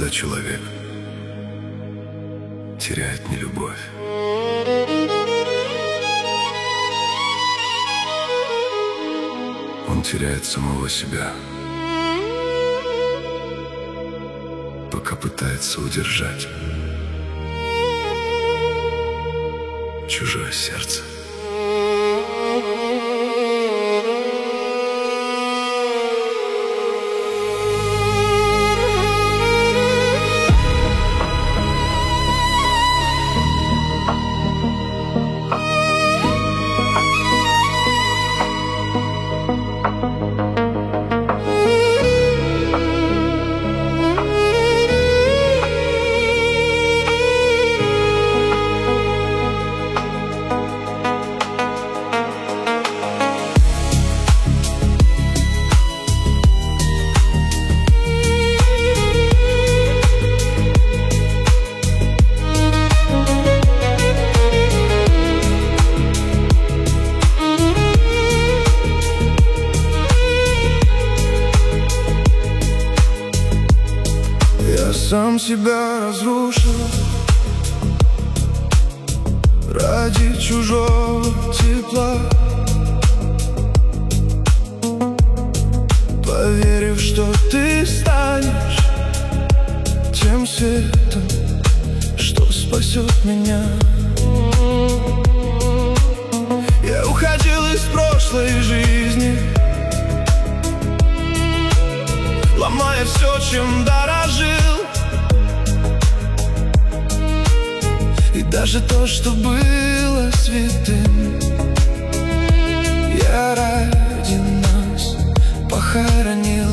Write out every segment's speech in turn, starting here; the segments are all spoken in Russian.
когда человек теряет не любовь, он теряет самого себя, пока пытается удержать чужое сердце. Сам себя разрушил ради чужого тепла, поверив, что ты станешь тем светом, что спасет меня. Я уходил из прошлой жизни, ломая все, чем дорожил. И даже то, что было святым, я ради нас похоронил.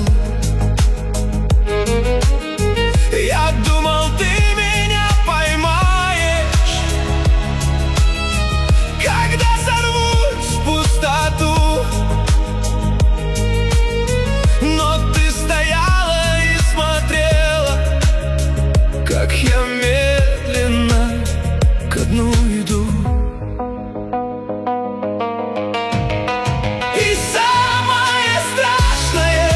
Я думал, ты меня поймаешь, когда сорвусь в пустоту, но ты стояла и смотрела, как я медленно ко дну иду. И самое страшное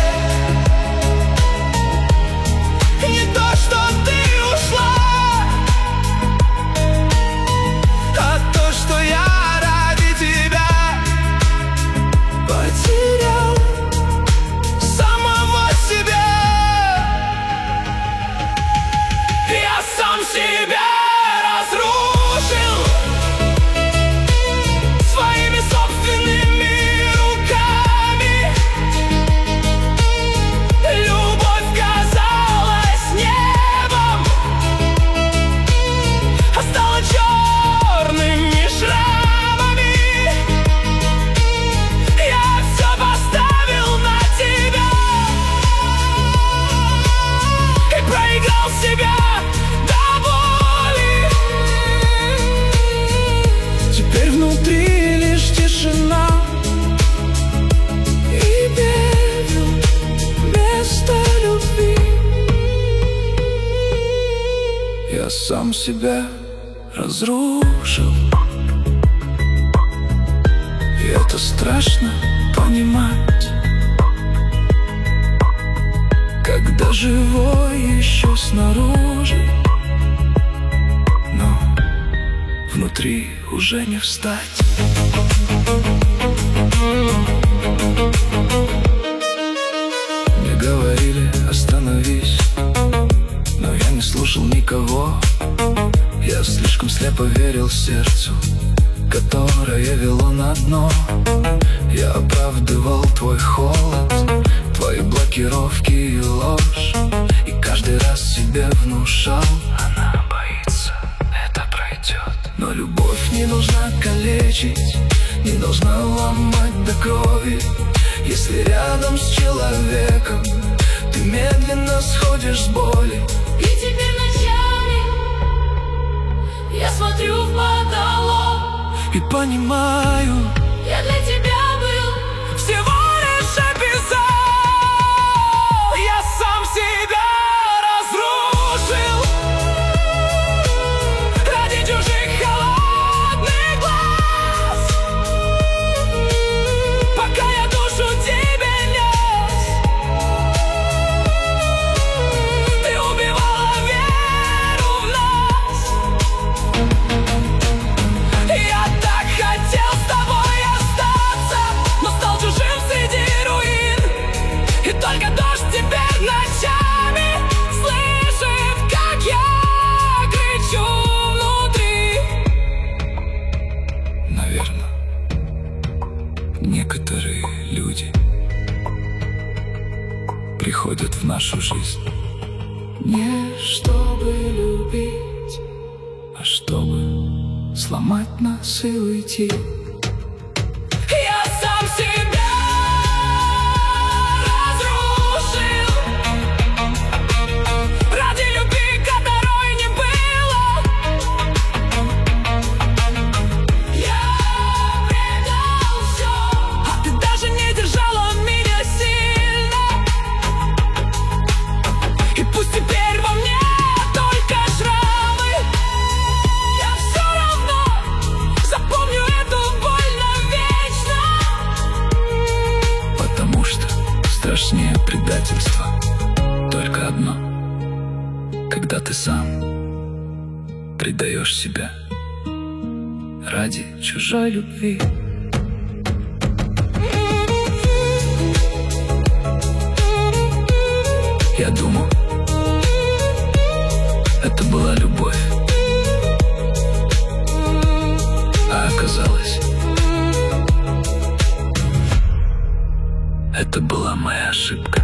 не то, что ты ушла, а то, что я ради тебя потерял самого себя. Я сам себя своими собственными руками. Любовь казалась небом, а стала черными шрамами. Я все поставил на тебя и проиграл себя до боли. Теперь внутри лишь тишина и пепел вместо любви. Я сам себя разрушил, и это страшно понимать, когда живой еще снаружи, но внутри уже не встать. Мне говорили, остановись, но я не слушал никого. Я слишком слепо верил сердцу, которое вело на дно. Я оправдывал твой холод, твои блокировки и ложь, и каждый раз себе внушал: она боится, это пройдет. Но любовь не должна калечить, не должна ломать до крови. Если рядом с человеком ты медленно сходишь с боли. И теперь ночами я смотрю в потолок и понимаю, я для тебя был всего лишь эпизод. Я сам себя разрушил ради чужих холодных глаз, пока я душу тебе нес. Ты убивала от нас и уйти. Я сам себя разрушил ради любви, которой не было. Я предал все, а ты даже не держала меня сильно. И пусть теперь во мне только шрамы, я все равно запомню эту боль навечно. Потому что страшнее предательства только одно: когда ты сам предаешь себя ради чужой любви. Я думал, это была любовь, а оказалось, это была моя ошибка.